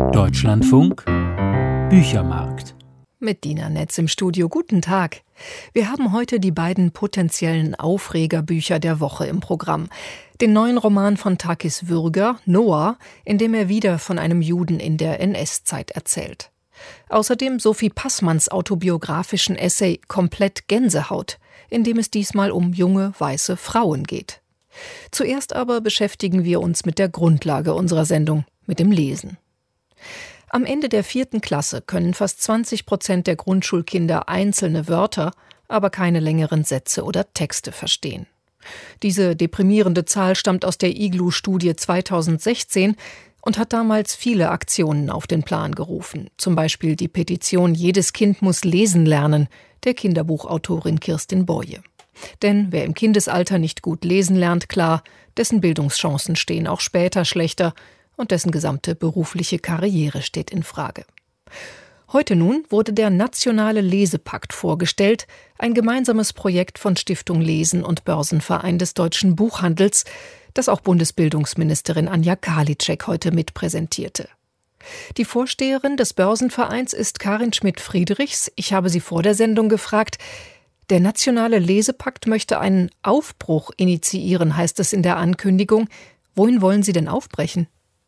Deutschlandfunk Büchermarkt. Mit Dina Netz im Studio. Guten Tag. Wir haben heute die beiden potenziellen Aufregerbücher der Woche im Programm. Den neuen Roman von Takis Würger, Noah, in dem er wieder von einem Juden in der NS-Zeit erzählt. Außerdem Sophie Passmanns autobiografischen Essay Komplett Gänsehaut, in dem es diesmal um junge, weiße Frauen geht. Zuerst aber beschäftigen wir uns mit der Grundlage unserer Sendung, mit dem Lesen. Am Ende der 4. Klasse können fast 20% der Grundschulkinder einzelne Wörter, aber keine längeren Sätze oder Texte verstehen. Diese deprimierende Zahl stammt aus der IGLU-Studie 2016 und hat damals viele Aktionen auf den Plan gerufen. Zum Beispiel die Petition Jedes Kind muss lesen lernen, der Kinderbuchautorin Kirstin Boye. Denn wer im Kindesalter nicht gut lesen lernt, klar, dessen Bildungschancen stehen auch später schlechter und dessen gesamte berufliche Karriere steht in Frage. Heute nun wurde der Nationale Lesepakt vorgestellt, ein gemeinsames Projekt von Stiftung Lesen und Börsenverein des deutschen Buchhandels, das auch Bundesbildungsministerin Anja Karliczek heute mitpräsentierte. Die Vorsteherin des Börsenvereins ist Karin Schmidt-Friedrichs. Ich habe sie vor der Sendung gefragt, der Nationale Lesepakt möchte einen Aufbruch initiieren, heißt es in der Ankündigung. Wohin wollen Sie denn aufbrechen?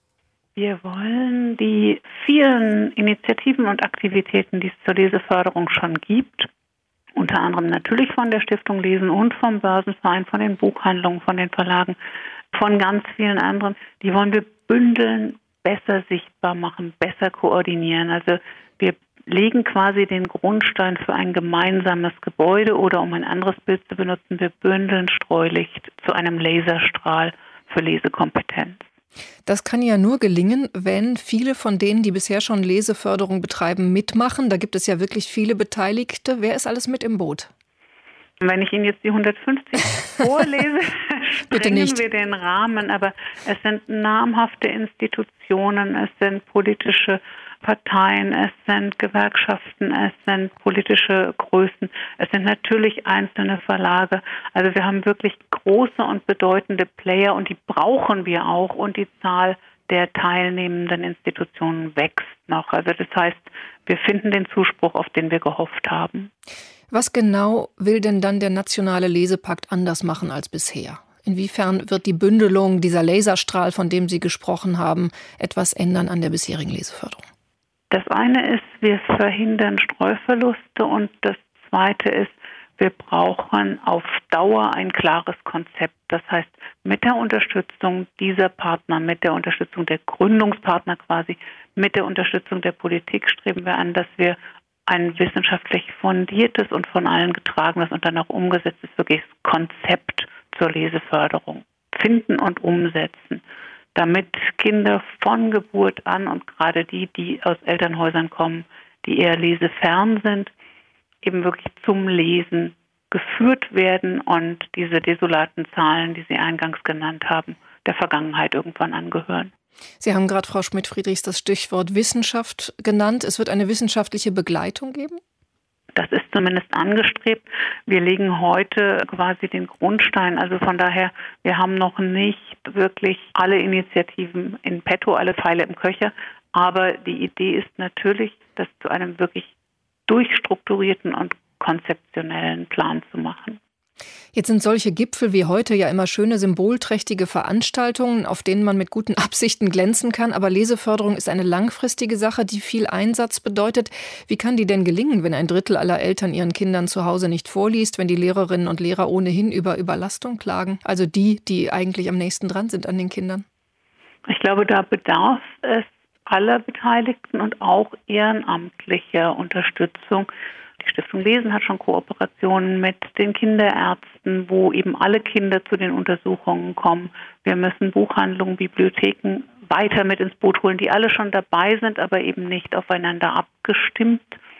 Wir wollen die vielen Initiativen und Aktivitäten, die es zur Leseförderung schon gibt, unter anderem natürlich von der Stiftung Lesen und vom Börsenverein, von den Buchhandlungen, von den Verlagen, von ganz vielen anderen, die wollen wir bündeln, besser sichtbar machen, besser koordinieren. Also wir legen quasi den Grundstein für ein gemeinsames Gebäude oder, um ein anderes Bild zu benutzen, wir bündeln Streulicht zu einem Laserstrahl für Lesekompetenz. Das kann ja nur gelingen, wenn viele von denen, die bisher schon Leseförderung betreiben, mitmachen. Da gibt es ja wirklich viele Beteiligte. Wer ist alles mit im Boot? Wenn ich Ihnen jetzt die 150 vorlese, sprengen wir den Rahmen. Aber es sind namhafte Institutionen, es sind politische Parteien, es sind Gewerkschaften, es sind politische Größen, es sind natürlich einzelne Verlage. Also wir haben wirklich große und bedeutende Player und die brauchen wir auch und die Zahl der teilnehmenden Institutionen wächst noch. Also das heißt, wir finden den Zuspruch, auf den wir gehofft haben. Was genau will denn dann der Nationale Lesepakt anders machen als bisher? Inwiefern wird die Bündelung, dieser Laserstrahl, von dem Sie gesprochen haben, etwas ändern an der bisherigen Leseförderung? Das eine ist, wir verhindern Streuverluste und das zweite ist, wir brauchen auf Dauer ein klares Konzept. Das heißt, mit der Unterstützung dieser Partner, mit der Unterstützung der Gründungspartner quasi, mit der Unterstützung der Politik streben wir an, dass wir ein wissenschaftlich fundiertes und von allen getragenes und dann auch umgesetztes wirkliches Konzept zur Leseförderung finden und umsetzen, damit Kinder von Geburt an und gerade die aus Elternhäusern kommen, die eher lesefern sind, eben wirklich zum Lesen geführt werden und diese desolaten Zahlen, die Sie eingangs genannt haben, der Vergangenheit irgendwann angehören. Sie haben gerade, Frau Schmidt-Friedrichs, das Stichwort Wissenschaft genannt. Es wird eine wissenschaftliche Begleitung geben? Das ist zumindest angestrebt. Wir legen heute quasi den Grundstein. Also von daher, wir haben noch nicht wirklich alle Initiativen in petto, alle Pfeile im Köcher. Aber die Idee ist natürlich, das zu einem wirklich durchstrukturierten und konzeptionellen Plan zu machen. Jetzt sind solche Gipfel wie heute ja immer schöne symbolträchtige Veranstaltungen, auf denen man mit guten Absichten glänzen kann. Aber Leseförderung ist eine langfristige Sache, die viel Einsatz bedeutet. Wie kann die denn gelingen, wenn ein Drittel aller Eltern ihren Kindern zu Hause nicht vorliest, wenn die Lehrerinnen und Lehrer ohnehin über Überlastung klagen? Also die eigentlich am nächsten dran sind an den Kindern. Ich glaube, da bedarf es aller Beteiligten und auch ehrenamtlicher Unterstützung. Die Stiftung Lesen hat schon Kooperationen mit den Kinderärzten, wo eben alle Kinder zu den Untersuchungen kommen. Wir müssen Buchhandlungen, Bibliotheken weiter mit ins Boot holen, die alle schon dabei sind, aber eben nicht aufeinander abgestimmt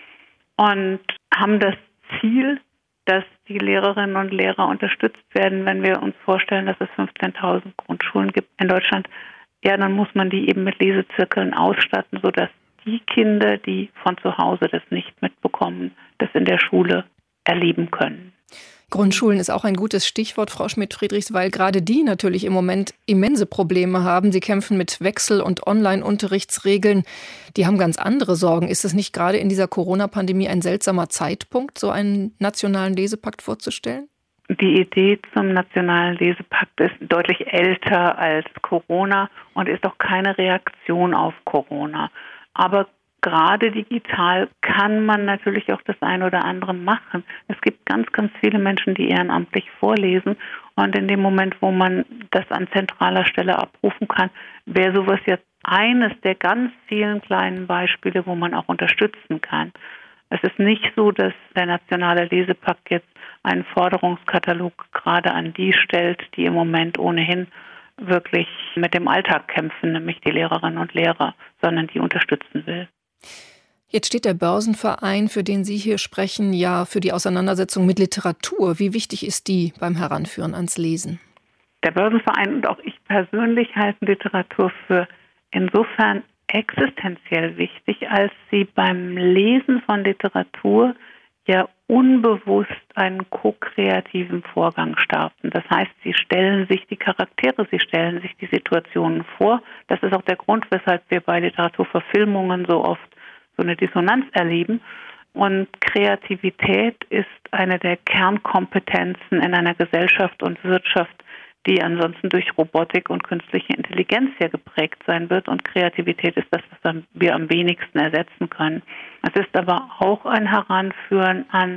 und haben das Ziel, dass die Lehrerinnen und Lehrer unterstützt werden. Wenn wir uns vorstellen, dass es 15.000 Grundschulen gibt in Deutschland, ja, dann muss man die eben mit Lesezirkeln ausstatten, sodass die Kinder, die von zu Hause das nicht mitbekommen, das in der Schule erleben können. Grundschulen ist auch ein gutes Stichwort, Frau Schmidt-Friedrichs, weil gerade die natürlich im Moment immense Probleme haben. Sie kämpfen mit Wechsel- und Online-Unterrichtsregeln. Die haben ganz andere Sorgen. Ist es nicht gerade in dieser Corona-Pandemie ein seltsamer Zeitpunkt, so einen nationalen Lesepakt vorzustellen? Die Idee zum nationalen Lesepakt ist deutlich älter als Corona und ist auch keine Reaktion auf Corona. Aber gerade digital kann man natürlich auch das eine oder andere machen. Es gibt ganz, ganz viele Menschen, die ehrenamtlich vorlesen. Und in dem Moment, wo man das an zentraler Stelle abrufen kann, wäre sowas jetzt eines der ganz vielen kleinen Beispiele, wo man auch unterstützen kann. Es ist nicht so, dass der nationale Lesepakt jetzt einen Forderungskatalog gerade an die stellt, die im Moment ohnehin wirklich mit dem Alltag kämpfen, nämlich die Lehrerinnen und Lehrer, sondern die unterstützen will. Jetzt steht der Börsenverein, für den Sie hier sprechen, ja für die Auseinandersetzung mit Literatur. Wie wichtig ist die beim Heranführen ans Lesen? Der Börsenverein und auch ich persönlich halten Literatur für insofern existenziell wichtig, als sie beim Lesen von Literatur ja unbewusst einen ko-kreativen Vorgang starten. Das heißt, sie stellen sich die Charaktere, sie stellen sich die Situationen vor. Das ist auch der Grund, weshalb wir bei Literaturverfilmungen so oft so eine Dissonanz erleben. Und Kreativität ist eine der Kernkompetenzen in einer Gesellschaft und Wirtschaft, die ansonsten durch Robotik und künstliche Intelligenz ja geprägt sein wird. Und Kreativität ist das, was wir am wenigsten ersetzen können. Es ist aber auch ein Heranführen an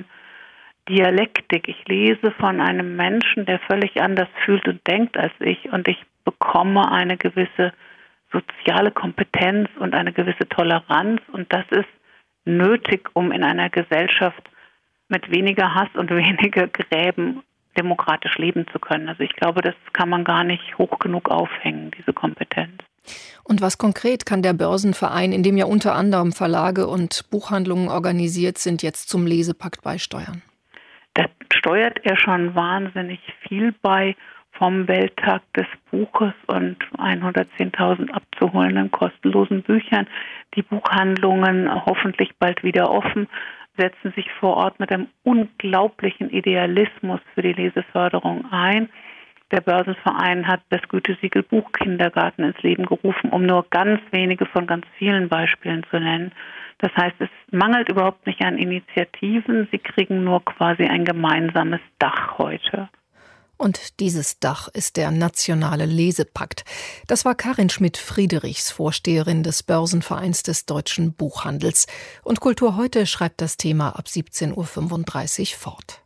Dialektik. Ich lese von einem Menschen, der völlig anders fühlt und denkt als ich, und ich bekomme eine gewisse soziale Kompetenz und eine gewisse Toleranz. Und das ist nötig, um in einer Gesellschaft mit weniger Hass und weniger Gräben demokratisch leben zu können. Also ich glaube, das kann man gar nicht hoch genug aufhängen, diese Kompetenz. Und was konkret kann der Börsenverein, in dem ja unter anderem Verlage und Buchhandlungen organisiert sind, jetzt zum Lesepakt beisteuern? Da steuert er schon wahnsinnig viel bei, vom Welttag des Buches und 110.000 abzuholenden kostenlosen Büchern. Die Buchhandlungen hoffentlich bald wieder offen, setzen sich vor Ort mit einem unglaublichen Idealismus für die Leseförderung ein. Der Börsenverein hat das Gütesiegel Buchkindergarten ins Leben gerufen, um nur ganz wenige von ganz vielen Beispielen zu nennen. Das heißt, es mangelt überhaupt nicht an Initiativen, sie kriegen nur quasi ein gemeinsames Dach heute. Und dieses Dach ist der nationale Lesepakt. Das war Karin Schmidt-Friedrichs, Vorsteherin des Börsenvereins des deutschen Buchhandels. Und Kultur heute schreibt das Thema ab 17.35 Uhr fort.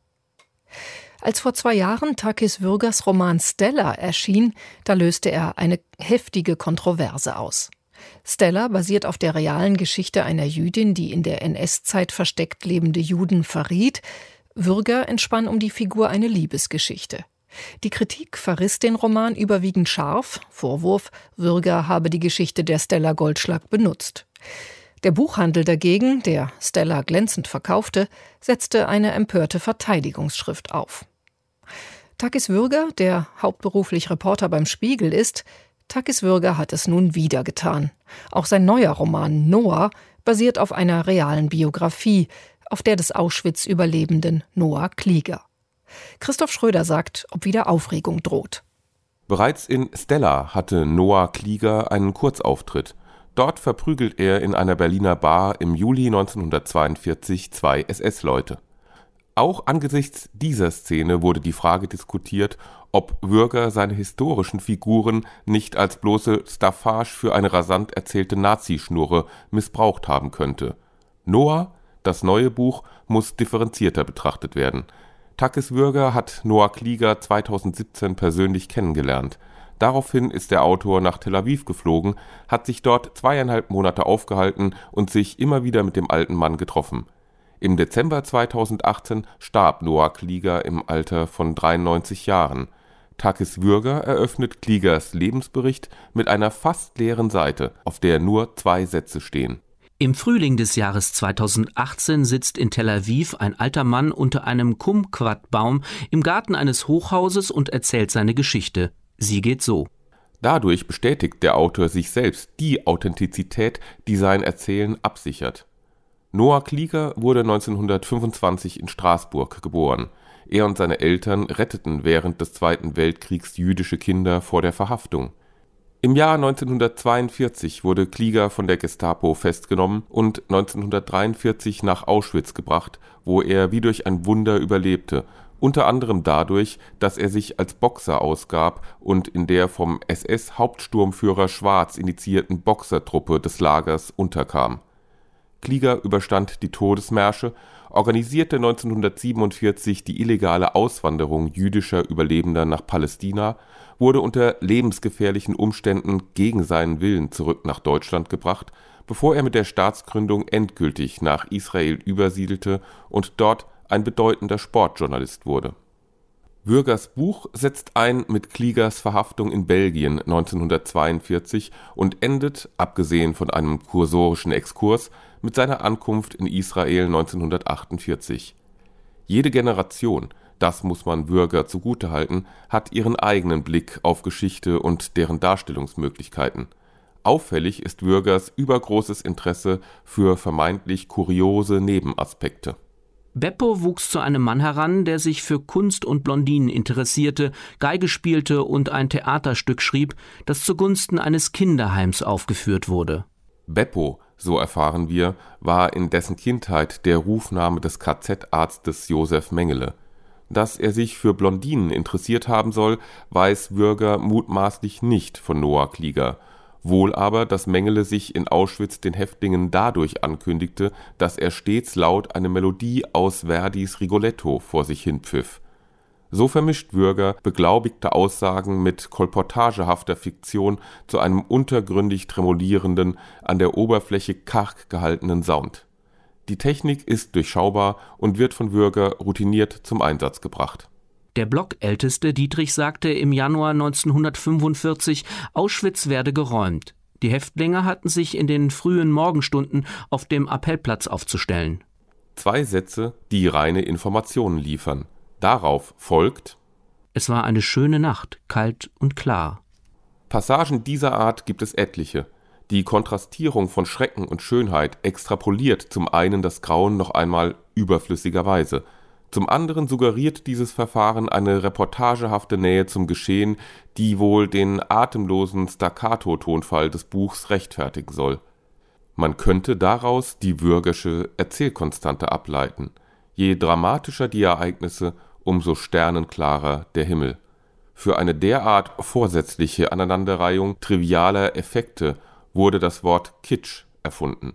Als vor 2 Jahren Takis Würgers Roman Stella erschien, da löste er eine heftige Kontroverse aus. Stella basiert auf der realen Geschichte einer Jüdin, die in der NS-Zeit versteckt lebende Juden verriet. Würger entspann um die Figur eine Liebesgeschichte. Die Kritik verriss den Roman überwiegend scharf. Vorwurf, Würger habe die Geschichte der Stella Goldschlag benutzt. Der Buchhandel dagegen, der Stella glänzend verkaufte, setzte eine empörte Verteidigungsschrift auf. Takis Würger, der hauptberuflich Reporter beim Spiegel ist, Takis Würger hat es nun wieder getan. Auch sein neuer Roman Noah basiert auf einer realen Biografie, auf der des Auschwitz-Überlebenden Noah Klieger. Christoph Schröder sagt, ob wieder Aufregung droht. Bereits in Stella hatte Noah Klieger einen Kurzauftritt. Dort verprügelt er in einer Berliner Bar im Juli 1942 2 SS-Leute. Auch angesichts dieser Szene wurde die Frage diskutiert, ob Würger seine historischen Figuren nicht als bloße Staffage für eine rasant erzählte Nazischnurre missbraucht haben könnte. Noah, das neue Buch, muss differenzierter betrachtet werden. Takis Würger hat Noah Klieger 2017 persönlich kennengelernt. Daraufhin ist der Autor nach Tel Aviv geflogen, hat sich dort 2,5 Monate aufgehalten und sich immer wieder mit dem alten Mann getroffen. Im Dezember 2018 starb Noah Klieger im Alter von 93 Jahren. Takis Würger eröffnet Kliegers Lebensbericht mit einer fast leeren Seite, auf der nur 2 Sätze stehen. Im Frühling des Jahres 2018 sitzt in Tel Aviv ein alter Mann unter einem Kumquat-Baum im Garten eines Hochhauses und erzählt seine Geschichte. Sie geht so. Dadurch bestätigt der Autor sich selbst die Authentizität, die sein Erzählen absichert. Noah Klieger wurde 1925 in Straßburg geboren. Er und seine Eltern retteten während des Zweiten Weltkriegs jüdische Kinder vor der Verhaftung. Im Jahr 1942 wurde Klieger von der Gestapo festgenommen und 1943 nach Auschwitz gebracht, wo er wie durch ein Wunder überlebte, unter anderem dadurch, dass er sich als Boxer ausgab und in der vom SS-Hauptsturmführer Schwarz initiierten Boxertruppe des Lagers unterkam. Klieger überstand die Todesmärsche, organisierte 1947 die illegale Auswanderung jüdischer Überlebender nach Palästina, wurde unter lebensgefährlichen Umständen gegen seinen Willen zurück nach Deutschland gebracht, bevor er mit der Staatsgründung endgültig nach Israel übersiedelte und dort ein bedeutender Sportjournalist wurde. Würgers Buch setzt ein mit Kliegers Verhaftung in Belgien 1942 und endet, abgesehen von einem kursorischen Exkurs, mit seiner Ankunft in Israel 1948. Jede Generation, das muss man Würger zugutehalten, hat ihren eigenen Blick auf Geschichte und deren Darstellungsmöglichkeiten. Auffällig ist Würgers übergroßes Interesse für vermeintlich kuriose Nebenaspekte. Beppo wuchs zu einem Mann heran, der sich für Kunst und Blondinen interessierte, Geige spielte und ein Theaterstück schrieb, das zugunsten eines Kinderheims aufgeführt wurde. Beppo, so erfahren wir, war in dessen Kindheit der Rufname des KZ-Arztes Josef Mengele. Dass er sich für Blondinen interessiert haben soll, weiß Würger mutmaßlich nicht von Noah Klieger. Wohl aber, dass Mengele sich in Auschwitz den Häftlingen dadurch ankündigte, dass er stets laut eine Melodie aus Verdis Rigoletto vor sich hinpfiff. So vermischt Würger beglaubigte Aussagen mit kolportagehafter Fiktion zu einem untergründig tremolierenden, an der Oberfläche karg gehaltenen Sound. Die Technik ist durchschaubar und wird von Würger routiniert zum Einsatz gebracht. Der Blockälteste Dietrich sagte im Januar 1945, Auschwitz werde geräumt. Die Häftlinge hatten sich in den frühen Morgenstunden auf dem Appellplatz aufzustellen. 2 Sätze, die reine Informationen liefern. Darauf folgt: Es war eine schöne Nacht, kalt und klar. Passagen dieser Art gibt es etliche. Die Kontrastierung von Schrecken und Schönheit extrapoliert zum einen das Grauen noch einmal überflüssigerweise. Zum anderen suggeriert dieses Verfahren eine reportagehafte Nähe zum Geschehen, die wohl den atemlosen Staccato-Tonfall des Buchs rechtfertigen soll. Man könnte daraus die würgersche Erzählkonstante ableiten. Je dramatischer die Ereignisse, umso sternenklarer der Himmel. Für eine derart vorsätzliche Aneinanderreihung trivialer Effekte wurde das Wort Kitsch erfunden.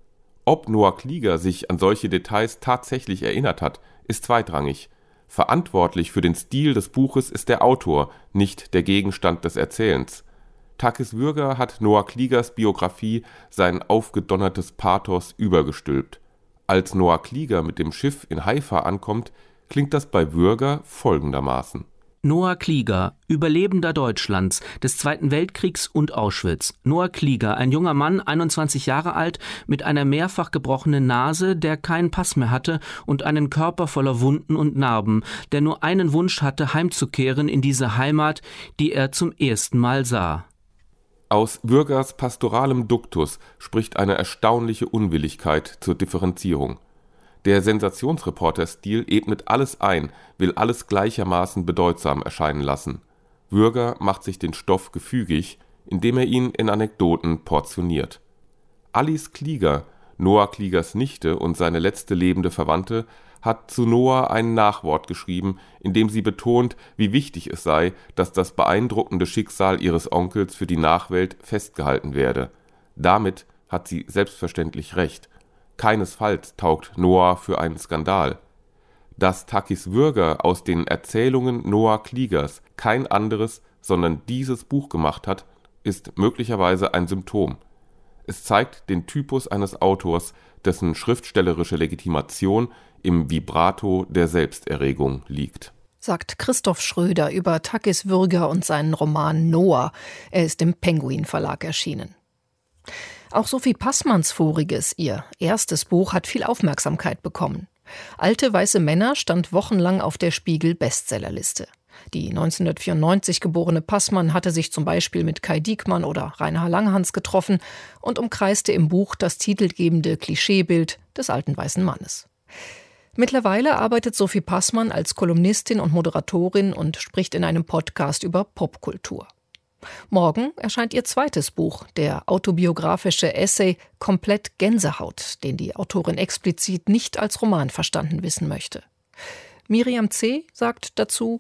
Ob Noah Klieger sich an solche Details tatsächlich erinnert hat, ist zweitrangig. Verantwortlich für den Stil des Buches ist der Autor, nicht der Gegenstand des Erzählens. Takis Würger hat Noah Kliegers Biografie sein aufgedonnertes Pathos übergestülpt. Als Noah Klieger mit dem Schiff in Haifa ankommt, klingt das bei Würger folgendermaßen: Noah Klieger, Überlebender Deutschlands, des Zweiten Weltkriegs und Auschwitz. Noah Klieger, ein junger Mann, 21 Jahre alt, mit einer mehrfach gebrochenen Nase, der keinen Pass mehr hatte und einen Körper voller Wunden und Narben, der nur einen Wunsch hatte, heimzukehren in diese Heimat, die er zum ersten Mal sah. Aus Würgers pastoralem Duktus spricht eine erstaunliche Unwilligkeit zur Differenzierung. Der Sensationsreporter-Stil ebnet alles ein, will alles gleichermaßen bedeutsam erscheinen lassen. Würger macht sich den Stoff gefügig, indem er ihn in Anekdoten portioniert. Alice Klieger, Noah Kliegers Nichte und seine letzte lebende Verwandte, hat zu Noah ein Nachwort geschrieben, in dem sie betont, wie wichtig es sei, dass das beeindruckende Schicksal ihres Onkels für die Nachwelt festgehalten werde. Damit hat sie selbstverständlich recht. Keinesfalls taugt Noah für einen Skandal. Dass Takis Würger aus den Erzählungen Noah Kliegers kein anderes, sondern dieses Buch gemacht hat, ist möglicherweise ein Symptom. Es zeigt den Typus eines Autors, dessen schriftstellerische Legitimation im Vibrato der Selbsterregung liegt. Sagt Christoph Schröder über Takis Würger und seinen Roman Noah. Er ist im Penguin Verlag erschienen. Auch Sophie Passmanns voriges, ihr erstes Buch, hat viel Aufmerksamkeit bekommen. Alte weiße Männer stand wochenlang auf der Spiegel-Bestsellerliste. Die 1994 geborene Passmann hatte sich zum Beispiel mit Kai Diekmann oder Rainer Langhans getroffen und umkreiste im Buch das titelgebende Klischeebild des alten weißen Mannes. Mittlerweile arbeitet Sophie Passmann als Kolumnistin und Moderatorin und spricht in einem Podcast über Popkultur. Morgen erscheint ihr zweites Buch, der autobiografische Essay Komplett Gänsehaut, den die Autorin explizit nicht als Roman verstanden wissen möchte. Miriam C. sagt dazu: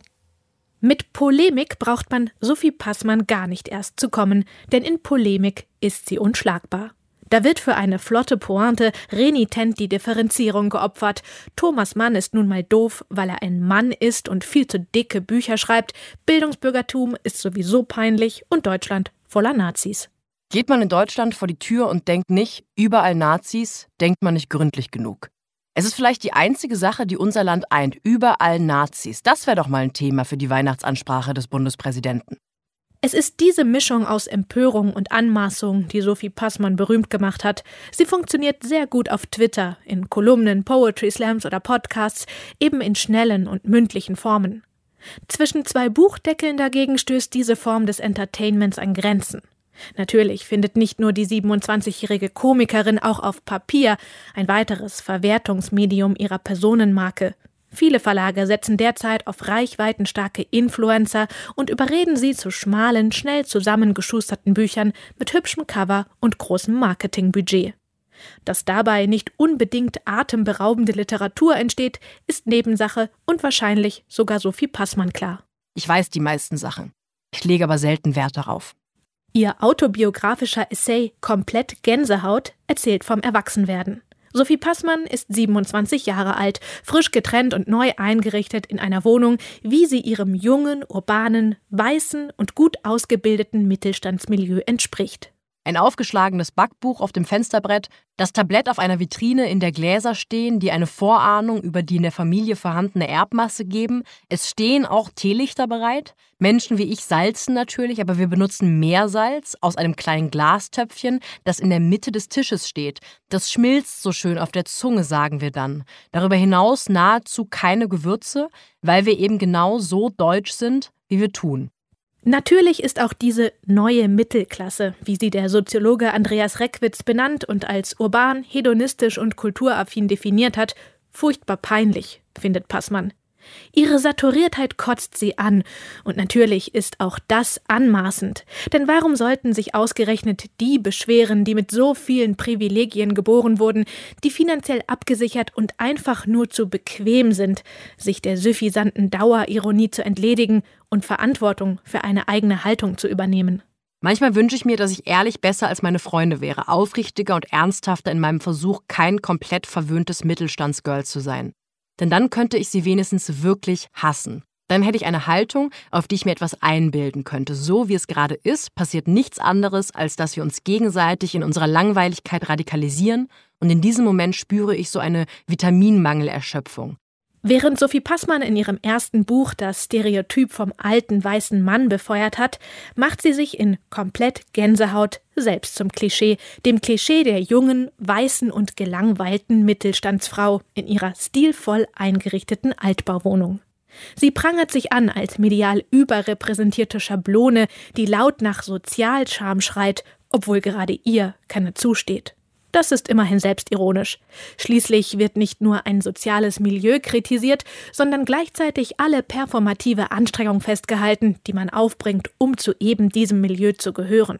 Mit Polemik braucht man Sophie Passmann gar nicht erst zu kommen, denn in Polemik ist sie unschlagbar. Da wird für eine flotte Pointe renitent die Differenzierung geopfert. Thomas Mann ist nun mal doof, weil er ein Mann ist und viel zu dicke Bücher schreibt. Bildungsbürgertum ist sowieso peinlich und Deutschland voller Nazis. Geht man in Deutschland vor die Tür und denkt nicht, überall Nazis, denkt man nicht gründlich genug. Es ist vielleicht die einzige Sache, die unser Land eint, überall Nazis. Das wäre doch mal ein Thema für die Weihnachtsansprache des Bundespräsidenten. Es ist diese Mischung aus Empörung und Anmaßung, die Sophie Passmann berühmt gemacht hat. Sie funktioniert sehr gut auf Twitter, in Kolumnen, Poetry Slams oder Podcasts, eben in schnellen und mündlichen Formen. Zwischen zwei Buchdeckeln dagegen stößt diese Form des Entertainments an Grenzen. Natürlich findet nicht nur die 27-jährige Komikerin auch auf Papier ein weiteres Verwertungsmedium ihrer Personenmarke. Viele Verlage setzen derzeit auf reichweitenstarke Influencer und überreden sie zu schmalen, schnell zusammengeschusterten Büchern mit hübschem Cover und großem Marketingbudget. Dass dabei nicht unbedingt atemberaubende Literatur entsteht, ist Nebensache und wahrscheinlich sogar Sophie Passmann klar. Ich weiß die meisten Sachen. Ich lege aber selten Wert darauf. Ihr autobiografischer Essay Komplett Gänsehaut erzählt vom Erwachsenwerden. Sophie Passmann ist 27 Jahre alt, frisch getrennt und neu eingerichtet in einer Wohnung, wie sie ihrem jungen, urbanen, weißen und gut ausgebildeten Mittelstandsmilieu entspricht. Ein aufgeschlagenes Backbuch auf dem Fensterbrett, das Tablett auf einer Vitrine, in der Gläser stehen, die eine Vorahnung über die in der Familie vorhandene Erbmasse geben. Es stehen auch Teelichter bereit. Menschen wie ich salzen natürlich, aber wir benutzen Meersalz aus einem kleinen Glastöpfchen, das in der Mitte des Tisches steht. Das schmilzt so schön auf der Zunge, sagen wir dann. Darüber hinaus nahezu keine Gewürze, weil wir eben genau so deutsch sind, wie wir tun. Natürlich ist auch diese neue Mittelklasse, wie sie der Soziologe Andreas Reckwitz benannt und als urban, hedonistisch und kulturaffin definiert hat, furchtbar peinlich, findet Passmann. Ihre Saturiertheit kotzt sie an. Und natürlich ist auch das anmaßend. Denn warum sollten sich ausgerechnet die beschweren, die mit so vielen Privilegien geboren wurden, die finanziell abgesichert und einfach nur zu bequem sind, sich der suffisanten Dauerironie zu entledigen und Verantwortung für eine eigene Haltung zu übernehmen? Manchmal wünsche ich mir, dass ich ehrlich besser als meine Freunde wäre, aufrichtiger und ernsthafter in meinem Versuch, kein komplett verwöhntes Mittelstandsgirl zu sein. Denn dann könnte ich sie wenigstens wirklich hassen. Dann hätte ich eine Haltung, auf die ich mir etwas einbilden könnte. So wie es gerade ist, passiert nichts anderes, als dass wir uns gegenseitig in unserer Langweiligkeit radikalisieren. Und in diesem Moment spüre ich so eine Vitaminmangelerschöpfung. Während Sophie Passmann in ihrem ersten Buch das Stereotyp vom alten weißen Mann befeuert hat, macht sie sich in Komplett Gänsehaut selbst zum Klischee, dem Klischee der jungen, weißen und gelangweilten Mittelstandsfrau in ihrer stilvoll eingerichteten Altbauwohnung. Sie prangert sich an als medial überrepräsentierte Schablone, die laut nach Sozialscham schreit, obwohl gerade ihr keine zusteht. Das ist immerhin selbstironisch. Schließlich wird nicht nur ein soziales Milieu kritisiert, sondern gleichzeitig alle performative Anstrengung festgehalten, die man aufbringt, um zu eben diesem Milieu zu gehören.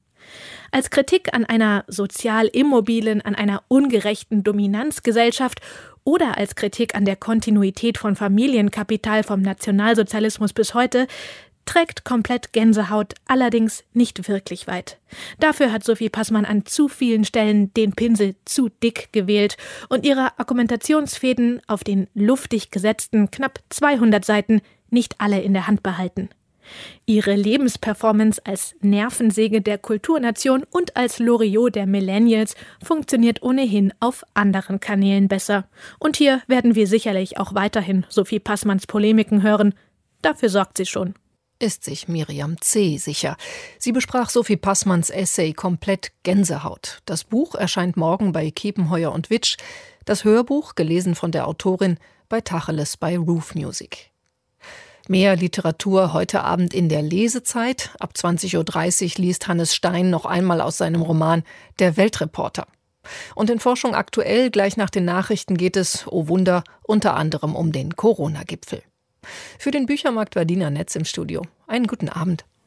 Als Kritik an einer sozial immobilen, an einer ungerechten Dominanzgesellschaft oder als Kritik an der Kontinuität von Familienkapital vom Nationalsozialismus bis heute trägt Komplett Gänsehaut allerdings nicht wirklich weit. Dafür hat Sophie Passmann an zu vielen Stellen den Pinsel zu dick gewählt und ihre Argumentationsfäden auf den luftig gesetzten knapp 200 Seiten nicht alle in der Hand behalten. Ihre Lebensperformance als Nervensäge der Kulturnation und als Loriot der Millennials funktioniert ohnehin auf anderen Kanälen besser. Und hier werden wir sicherlich auch weiterhin Sophie Passmanns Polemiken hören. Dafür sorgt sie schon. Ist sich Miriam C. sicher. Sie besprach Sophie Passmanns Essay Komplett Gänsehaut. Das Buch erscheint morgen bei Kiepenheuer und Witsch. Das Hörbuch, gelesen von der Autorin, bei Tacheles bei Roof Music. Mehr Literatur heute Abend in der Lesezeit. Ab 20.30 Uhr liest Hannes Stein noch einmal aus seinem Roman Der Weltreporter. Und in Forschung aktuell, gleich nach den Nachrichten, geht es, oh Wunder, unter anderem um den Corona-Gipfel. Für den Büchermarkt war Dina Netz im Studio. Einen guten Abend.